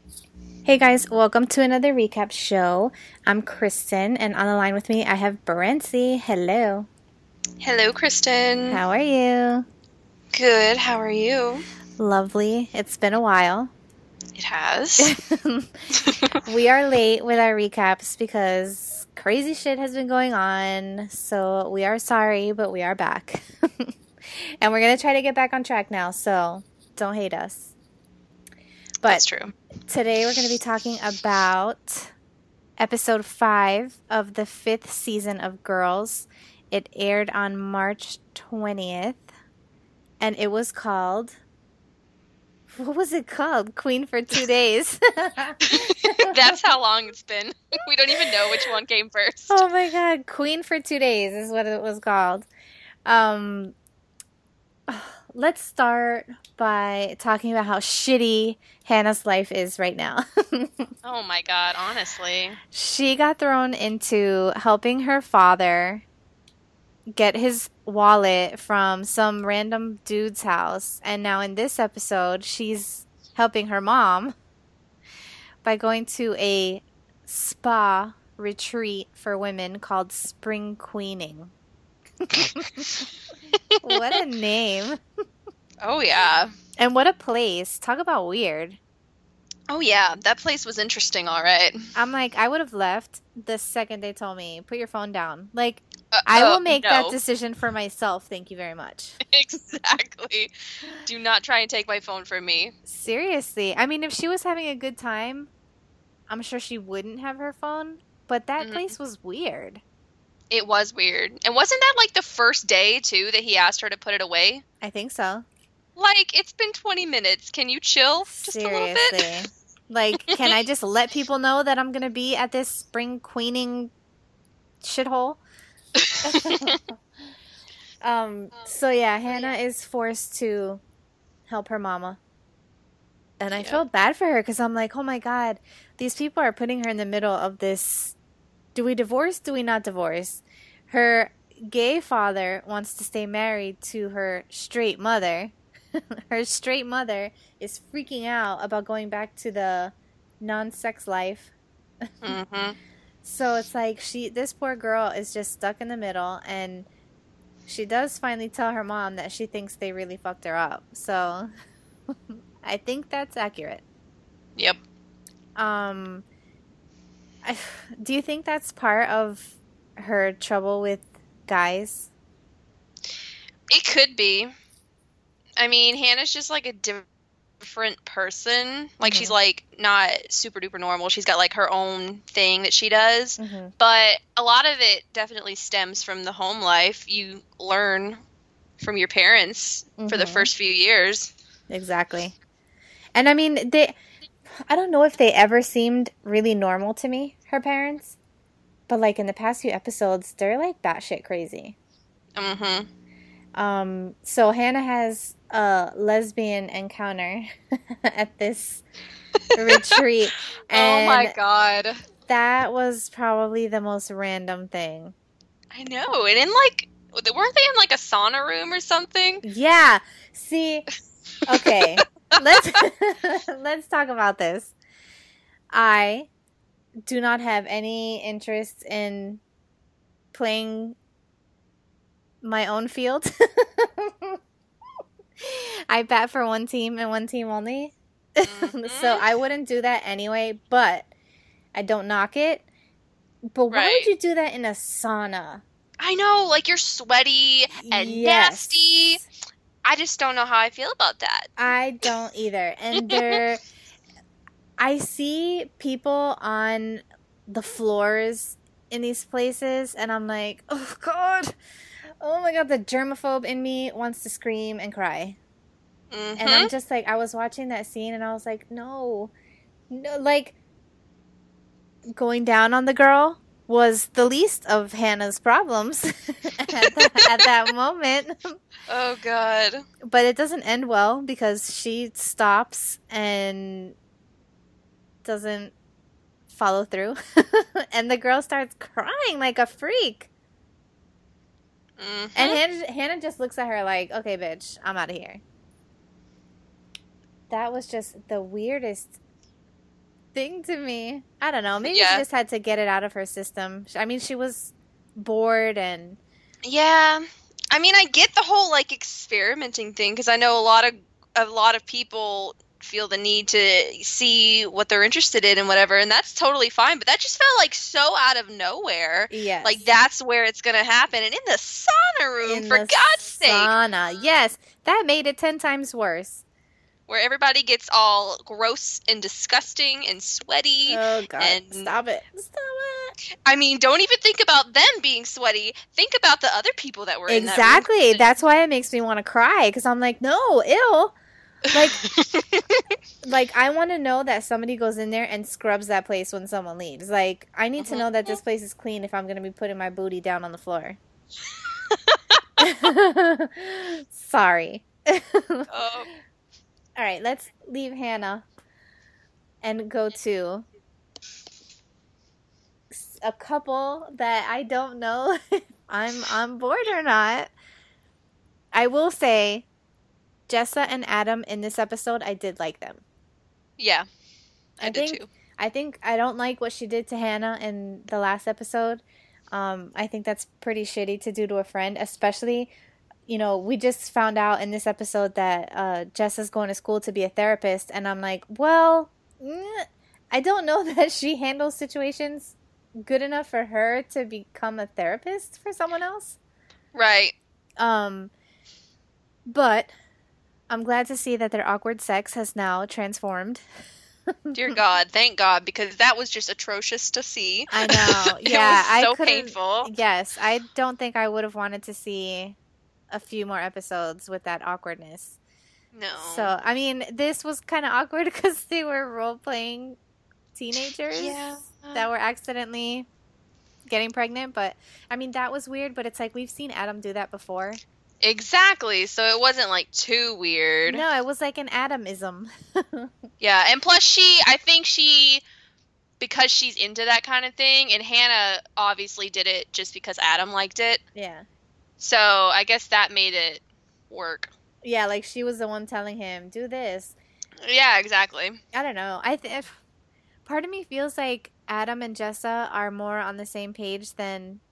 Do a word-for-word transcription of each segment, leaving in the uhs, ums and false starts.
Hey guys, welcome to another recap show. I'm Kristen, and on the line with me I have Barency. Hello. Hello, Kristen. How are you? Good. How are you? Lovely. It's been a while. It has. We are late with our recaps because crazy shit has been going on. So we are sorry, but we are back. And we're going to try to get back on track now, so don't hate us. But That's true. Today we're going to be talking about episode five of the fifth season of Girls. It aired on March twentieth, and it was called... What was it called? Queen for Two Days. That's how long it's been. We don't even know which one came first. Oh my god, Queen for Two Days is what it was called. Um, let's start by talking about how shitty Hannah's life is right now. Oh my god, honestly. She got thrown into helping her father get his wallet from some random dude's house. And now in this episode, she's helping her mom by going to a spa retreat for women called Spring Queening. What a name. Oh yeah. And what a place. Talk about weird. Oh yeah, that place was interesting, all right. I'm like, I would have left the second they told me, put your phone down. Like, Uh, I oh, will make no. that decision for myself. Thank you very much. Exactly. Do not try and take my phone from me. Seriously. I mean, if she was having a good time, I'm sure she wouldn't have her phone. But that Mhm. place was weird. It was weird. And wasn't that like the first day, too, that he asked her to put it away? I think so. Like, it's been twenty minutes. Can you chill just a little bit? Seriously. Like, can I just let people know that I'm going to be at this spring queening shithole? um. So, yeah, Hannah is forced to help her mama. And I Yep. felt bad for her because I'm like, oh my God, these people are putting her in the middle of this. Do we divorce? Do we not divorce? Her gay father wants to stay married to her straight mother. Her straight mother is freaking out about going back to the non-sex life. Mm-hmm. So it's like she, this poor girl is just stuck in the middle, and she does finally tell her mom that she thinks they really fucked her up. So I think that's accurate. Yep. Um, I, do you think that's part of her trouble with guys? It could be. I mean, Hannah's just like a different person. Like, Mhm. she's like not super duper normal. She's got like her own thing that she does. Mm-hmm. But a lot of it definitely stems from the home life you learn from your parents for the Mhm. first few years. Exactly. And I mean, they, I don't know if they ever seemed really normal to me, her parents. But like in the past few episodes, they're like batshit crazy. Mm-hmm. Um, so Hannah has a lesbian encounter at this retreat. Oh my And god. that was probably the most random thing. I know. And in like, weren't they in like a sauna room or something? Yeah. See, okay. Let's let's talk about this. I do not have any interest in playing my own field. I bat for one team and one team only. Mhm. So I wouldn't do that anyway, but I don't knock it. But why Right. would you do that in a sauna? I know, like you're sweaty and Yes. nasty. I just don't know how I feel about that. I don't either. And there, I see people on the floors in these places, and I'm like, oh God, oh my God, the germaphobe in me wants to scream and cry. Mhm. And I'm just like, I was watching that scene, and I was like, no, no, like, going down on the girl was the least of Hannah's problems at, that, at that moment. Oh god. But it doesn't end well because she stops and doesn't follow through. And the girl starts crying like a freak. Mhm. And Hannah, Hannah just looks at her like, okay, bitch, I'm out of here. That was just the weirdest thing to me. I don't know. Maybe Yeah. she just had to get it out of her system. I mean, she was bored and Yeah. I mean, I get the whole like experimenting thing because I know a lot of a lot of people feel the need to see what they're interested in and whatever, and that's totally fine. But that just felt like so out of nowhere. yes. Like that's where it's gonna happen, and in the sauna room, in for the God's sake, sauna. Yes, that made it ten times worse. where everybody gets all gross and disgusting and sweaty. Oh God! And Stop it! Stop it! I mean, don't even think about them being sweaty. Think about the other people that were in that room. Exactly. That's why it makes me want to cry because I'm like, no, ew. Like, like I want to know that somebody goes in there and scrubs that place when someone leaves. Like, I need to Mhm. know that this place is clean if I'm going to be putting my booty down on the floor. Sorry. Oh. All right, let's leave Hannah and go to a couple that I don't know if I'm on board or not. I will say, Jessa and Adam in this episode, I did like them. Yeah, I, I did think too. I think I don't like what she did to Hannah in the last episode. Um, I think that's pretty shitty to do to a friend, especially, you know, we just found out in this episode that uh, Jessa's going to school to be a therapist, and I'm like, well, mm, I don't know that she handles situations good enough for her to become a therapist for someone else. Right. Um, but I'm glad to see that their awkward sex has now transformed. Dear God, thank God, because that was just atrocious to see. I know. It Yeah, was so I couldn't. painful. Yes, I don't think I would have wanted to see a few more episodes with that awkwardness. No. So, I mean, this was kind of awkward because they were role playing teenagers Yeah. that were accidentally getting pregnant. But I mean, that was weird. But it's like we've seen Adam do that before. Exactly. So it wasn't like too weird. No, it was like an Adamism. Yeah, and plus she, I think she, because she's into that kind of thing, and Hannah obviously did it just because Adam liked it. Yeah. So I guess that made it work. Yeah, like she was the one telling him, do this. Yeah, exactly. I don't know. I th- if, part of me feels like Adam and Jessa are more on the same page than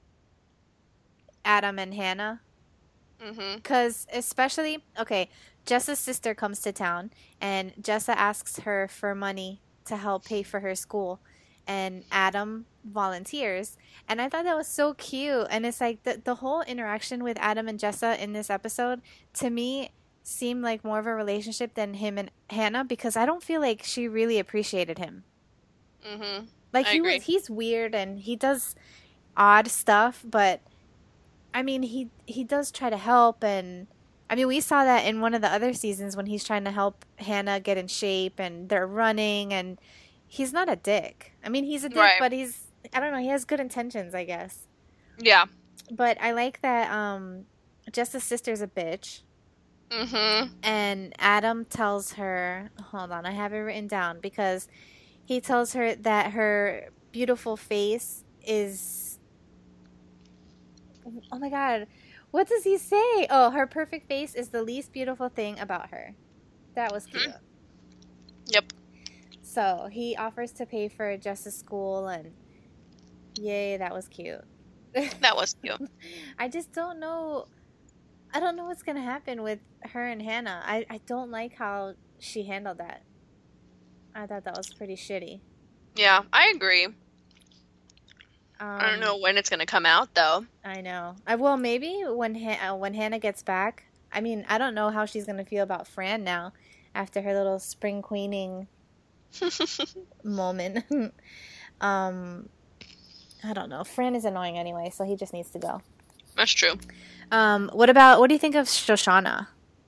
Adam and Hannah. Mm-hmm. Because especially, okay, Jessa's sister comes to town, and Jessa asks her for money to help pay for her school, and Adam volunteers. And I thought that was so cute. And it's like the, the whole interaction with Adam and Jessa in this episode, to me, seemed like more of a relationship than him and Hannah, because I don't feel like she really appreciated him. Mm-hmm. Like, I he agree. was, he's weird and he does odd stuff, but I mean, he he does try to help, and I mean, we saw that in one of the other seasons when he's trying to help Hannah get in shape, and they're running, and he's not a dick. I mean, he's a dick, Right. but he's, I don't know, he has good intentions, I guess. Yeah. But I like that um, Jessa's sister's a bitch, Mm-hmm. and Adam tells her, hold on, I have it written down, because he tells her that her beautiful face is, oh my God, what does he say? Oh, her perfect face is the least beautiful thing about her. That was cute. Yep. So he offers to pay for Jessa's school, and yay, that was cute. That was cute. I just don't know. I don't know what's going to happen with her and Hannah. I, I don't like how she handled that. I thought that was pretty shitty. Yeah, I agree. Um, I don't know when it's gonna come out though. I know. I well, maybe when Han- uh, when Hannah gets back. I mean, I don't know how she's gonna feel about Fran now after her little spring queening moment. um, I don't know. Fran is annoying anyway, so he just needs to go. That's true. Um, what about what do you think of Shoshana?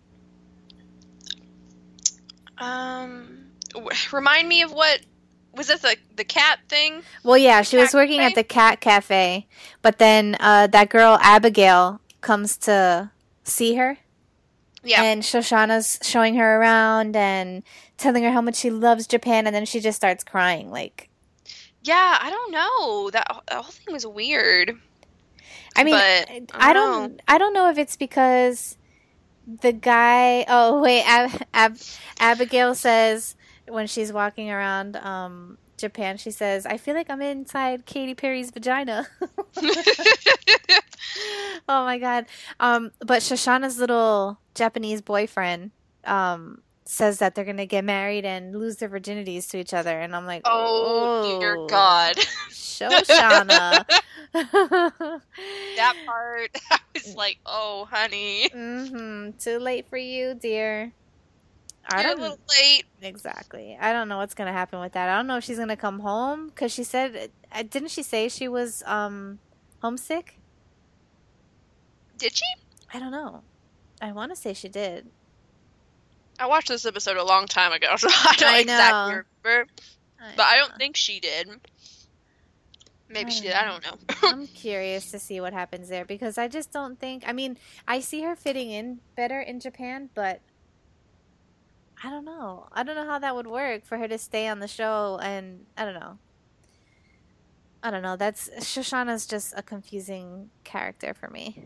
Um, w- remind me of what was this the the cat thing? Well, yeah, she was Cat working cafe? at the cat cafe, but then uh, that girl Abigail comes to see her. Yeah. And Shoshana's showing her around and telling her how much she loves Japan, and then she just starts crying. Like, Yeah, I don't know. That, that whole thing was weird. I mean, But, I, I I don't don't, I don't know if it's because the guy. Oh wait, Ab, Ab, Abigail says when she's walking around um, Japan, she says, "I feel like I'm inside Katy Perry's vagina." Oh my god! Um, but Shoshana's little Japanese boyfriend um, says that they're gonna get married and lose their virginities to each other, and I'm like, Oh, dear "Oh, God. Shoshana." That part, I was like, oh, honey. Mm-hmm. Too late for you, dear. I You're a don't little late. exactly. I don't know what's gonna happen with that. I don't know if she's gonna come home because she said, uh, didn't she say she was um homesick? Did she? I don't know. I want to say she did. I watched this episode a long time ago, so I don't I exactly know. remember. I But I know. don't think she did. Maybe I she don't did. I know. don't know. I'm curious to see what happens there because I just don't think. I mean, I see her fitting in better in Japan, but I don't know. I don't know how that would work for her to stay on the show, and I don't know. I don't know. That's Shoshana's just a confusing character for me.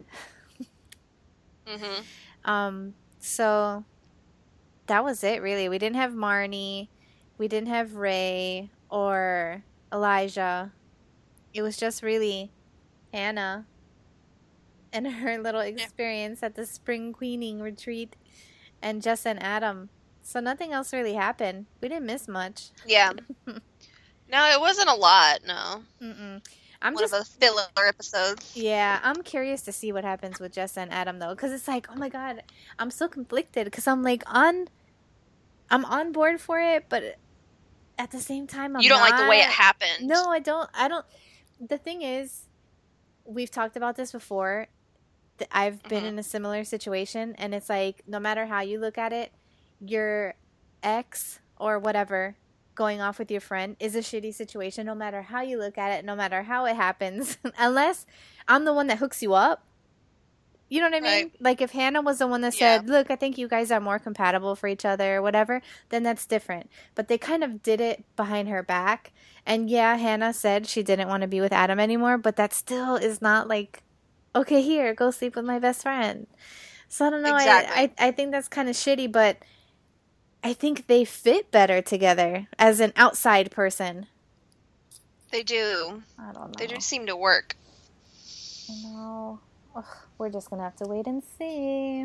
hmm Um, so that was it, really. We didn't have Marnie, we didn't have Ray or Elijah. It was just really Hannah and her little experience at the spring queening retreat, and Jess and Adam. So nothing else really happened. We didn't miss much. Yeah. No, it wasn't a lot, no. Mm-mm. I'm One just of the filler episodes. Yeah, I'm curious to see what happens with Jess and Adam though, because it's like, oh my god, I'm so conflicted because I'm like on, I'm on board for it, but at the same time, I'm You don't not. like the way it happened. No, I don't. I don't. The thing is, we've talked about this before. That I've been Mhm. in a similar situation, and it's like no matter how you look at it, your ex or whatever going off with your friend is a shitty situation no matter how you look at it, no matter how it happens, unless I'm the one that hooks you up. You know what I mean? Right. Like if Hannah was the one that Yeah. said, "Look, I think you guys are more compatible for each other," or whatever, then that's different. But they kind of did it behind her back. And yeah, Hannah said she didn't want to be with Adam anymore, but that still is not like, okay, here, go sleep with my best friend. So I don't know. Exactly. I, I I think that's kind of shitty, but I think they fit better together as an outside person. They do. I don't know. They do seem to work. I know. Ugh, we're just gonna have to wait and see.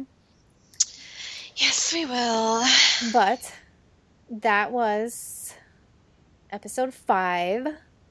Yes, we will. But that was episode five.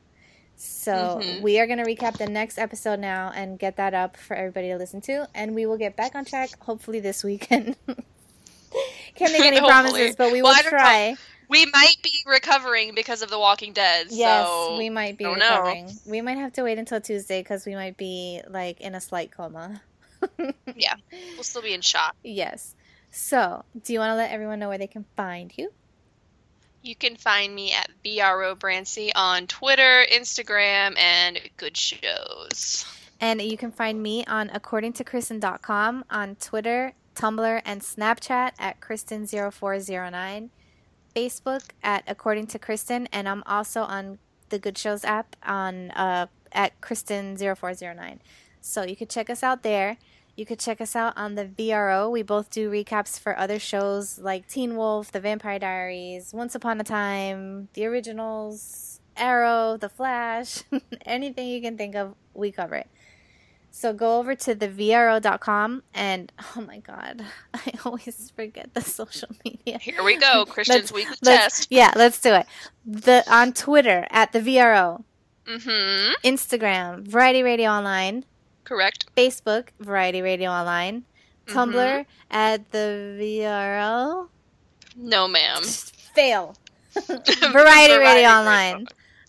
So Mhm. we are going to recap the next episode now and get that up for everybody to listen to. And we will get back on track hopefully this weekend. Can't make any Hopefully. promises, but we will Well, I don't know. try. We might be recovering because of The Walking Dead. Yes, so we might be don't know. recovering. We might have to wait until Tuesday because we might be like in a slight coma. Yeah, we'll still be in shock. Yes. So, do you want to let everyone know where they can find you? You can find me at B R O Brancy on Twitter, Instagram, and Good Shows. And you can find me on according to kristen dot com on Twitter, Tumblr, and Snapchat at Kristen zero four zero nine, Facebook at According to Kristen, and I'm also on the Good Shows app on uh, at Kristen zero four zero nine. So you could check us out there. You could check us out on the V R O. We both do recaps for other shows like Teen Wolf, The Vampire Diaries, Once Upon a Time, The Originals, Arrow, The Flash, anything you can think of, we cover it. So go over to the V R O dot com and, oh my god, I always forget the social media. Here we go, Christian's Let's- weekly let's- test. Yeah, let's do it. The on Twitter at the V R O, Mm-hmm. Instagram, Variety Radio Online, Correct. Facebook, Variety Radio Online, Tumblr Mhm. at the V R O. No, ma'am. Fail. Variety, Variety Radio Radio. Online.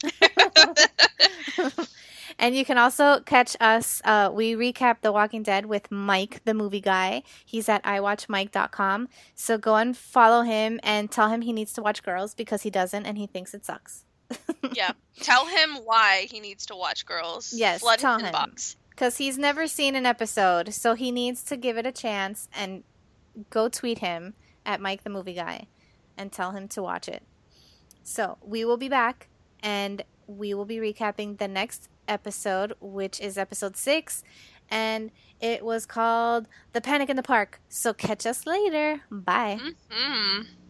And you can also catch us. Uh, we recap The Walking Dead with Mike, the movie guy. He's at i watch mike dot com. So go and follow him and tell him he needs to watch Girls because he doesn't and he thinks it sucks. Yeah. Tell him why he needs to watch Girls. Yes, Flood tell his him. inbox. Because he's never seen an episode. So he needs to give it a chance and go tweet him at Mike, the movie guy, and tell him to watch it. So we will be back and we will be recapping the next episode, which is episode six, and it was called The Panic in the Park. So catch us later. Bye. Mm-hmm.